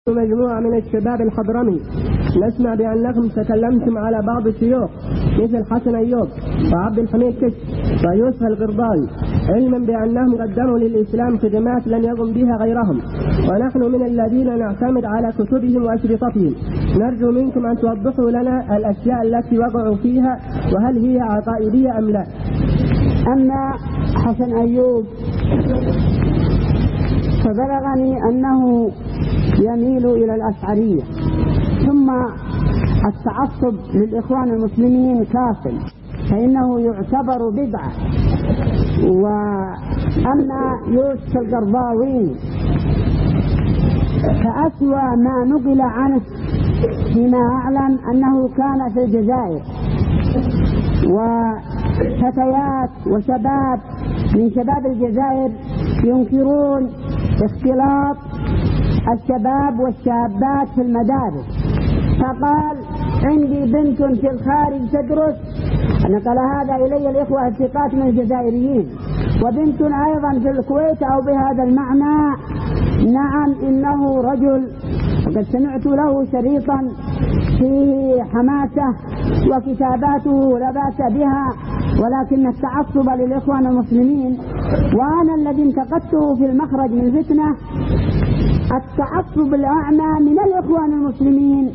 مجموعة من الشباب الحضرمي نسمع بأنكم تكلمتم على بعض الشيوخ مثل حسن أيوب وعبد الحميد كشك ويوسف القرضاوي، علما بأنهم قدموا للإسلام خدمات لن يقم بها غيرهم، ونحن من الذين نعتمد على كتبهم وأشرطتهم. نرجو منكم أن توضحوا لنا الأشياء التي وقعوا فيها، وهل هي عقائدية أم لا؟ أما حسن أيوب فبلغني أنه يميل إلى الأشعرية، ثم التعصب للإخوان المسلمين كافر فإنه يعتبر بدعة. وأما يوسف القرضاوي فأسوأ ما نقل عنه فيما أعلم أنه كان في الجزائر، وفتيات وشباب من شباب الجزائر ينكرون اختلاط الشباب والشابات في المدارس، فقال عندي بنت في الخارج تدرس، نقل هذا إلي الإخوة الثقات من الجزائريين، وبنت أيضا في الكويت أو بهذا المعنى. نعم إنه رجل وقد سمعت له شريطا فيه حماسة وكتاباته لا بأس بها، ولكن التعصب للإخوان المسلمين، وأنا الذي انتقدته في المخرج من فتنة التعصب الأعمى من الإخوان المسلمين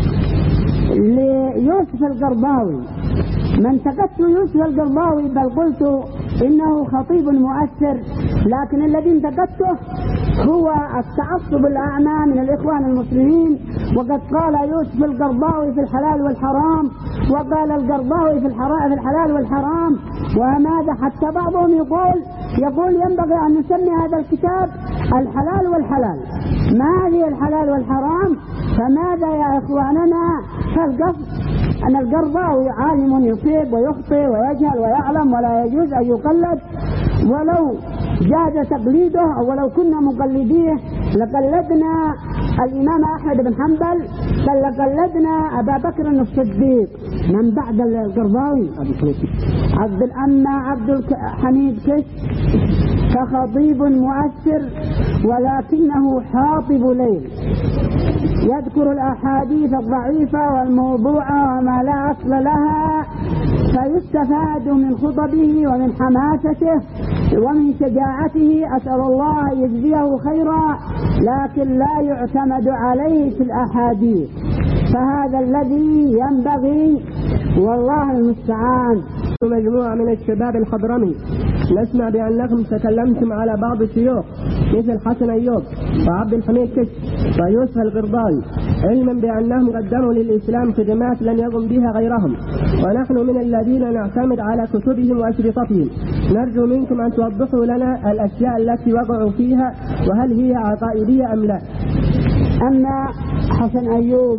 ليوسف القرضاوي. من انتقدت يوسف القرضاوي بل قلت إنه خطيب مؤثر، لكن الذي انتقدته هو التعصب الأعمى من الإخوان المسلمين. وقد قال يوسف القرضاوي في الحلال والحرام، وقال القرضاوي في الحلال والحرام، وماذا حتى بعضهم يقول ينبغي أن نسمي هذا الكتاب الحلال والحلال. ما هي الحلال والحرام؟ فماذا يا إخواننا؟ فالقصد أن القرضاوي عالم يصيب ويخطئ ويجهل ويعلم، ولا يجوز أن يقلد، ولو جاز تقليده أو ولو كنا مقلديه لقلدنا الإمام أحمد بن حنبل، بل لقلدنا أبا بكر الصديق من بعد القرضاوي. أما عبد الحميد كشك فخطيب مؤثر ولكنه حاطب ليل، يذكر الأحاديث الضعيفة والموضوعة وما لا أصل لها، فيستفاد من خطبه ومن حماسته ومن شجاعته. أسأل الله يجزيه خيرا، لكن لا يعتمد عليه في الأحاديث، فهذا الذي ينبغي والله المستعان. مجموعة من الشباب الحضرمي نسمع بأنكم تكلمتم على بعض الشيوخ مثل حسن أيوب وعبد الحميد كشك ويوسف القرضاوي، علما بأنهم قدموا للإسلام خدمات لن يقم بها غيرهم، ونحن من الذين نعتمد على كتبهم وأشرطتهم. نرجو منكم أن توضحوا لنا الأشياء التي وقعوا فيها، وهل هي عقائدية أم لا؟ أما حسن أيوب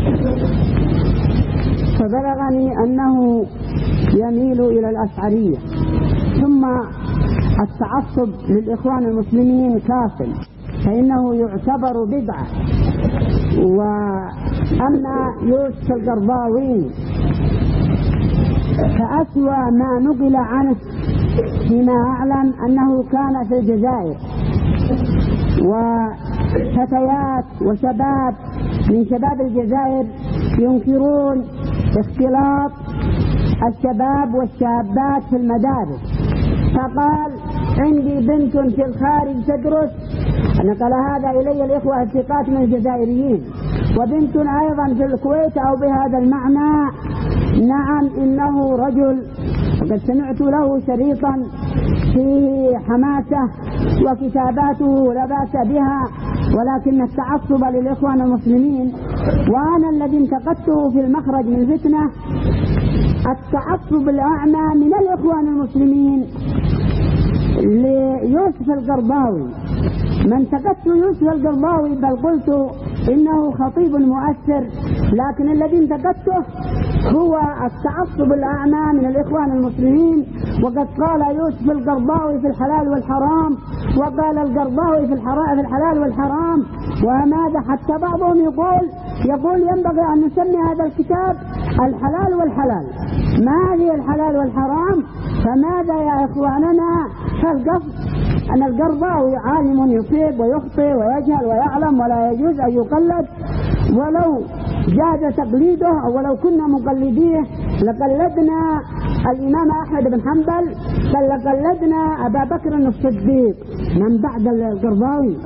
فبلغني أنه يميل إلى الأشعرية، ثم التعصب للإخوان المسلمين كافر فإنه يعتبر بدعة. وأما يوسف القرضاوي فأسوأ ما نقل عنه فيما أعلم أنه كان في الجزائر، وفتيات وشباب من شباب الجزائر ينكرون اختلاط الشباب والشابات في المدارس، فقال عندي بنت في الخارج تدرس، نقل هذا إلي الإخوة الثقات من الجزائريين، وبنت أيضا في الكويت أو بهذا المعنى. نعم إنه رجل وقد سمعت له شريطا فيه حماسة وكتاباته لا بأس بها، ولكن التعصب للإخوان المسلمين، وأنا الذي انتقدته في المخرج من فتنة التعصب الأعمى من الإخوان المسلمين ليوسف القرضاوي. من انتقدت يوسف القرضاوي بل قلت إنه خطيب مؤثر، لكن الذي انتقدته هو التعصب الأعمى من الإخوان المسلمين. وقد قال يوسف القرضاوي في الحلال والحرام، وقال القرضاوي في الحلال والحرام، وماذا حتى بعضهم يقول ينبغي أن نسمي هذا الكتاب الحلال والحلال. ما هي الحلال والحرام؟ فماذا يا إخواننا؟ فالقصد أن القرضاوي عالم يصيب ويخطئ ويجهل ويعلم ولا يجوز أن يقلد، ولو جاز تقليده أو ولو كنا مقلديه لقلدنا الإمام أحمد بن حنبل بل لقلدنا أبا بكر الصديق. من بعد القرضاوي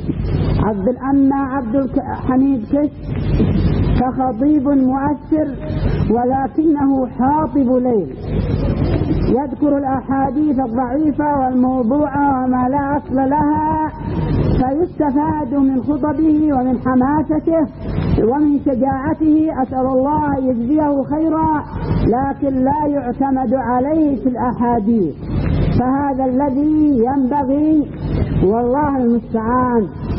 عبد الحميد كش كخطيب مؤثر ولكنه حاطب ليل، يذكر الأحاديث الضعيفة والموضوعة وما لا أصل لها، فيستفاد من خطبه ومن حماسته ومن شجاعته. أسأل الله يجزيه خيرا، لكن لا يعتمد عليه في الأحاديث، فهذا الذي ينبغي والله المستعان.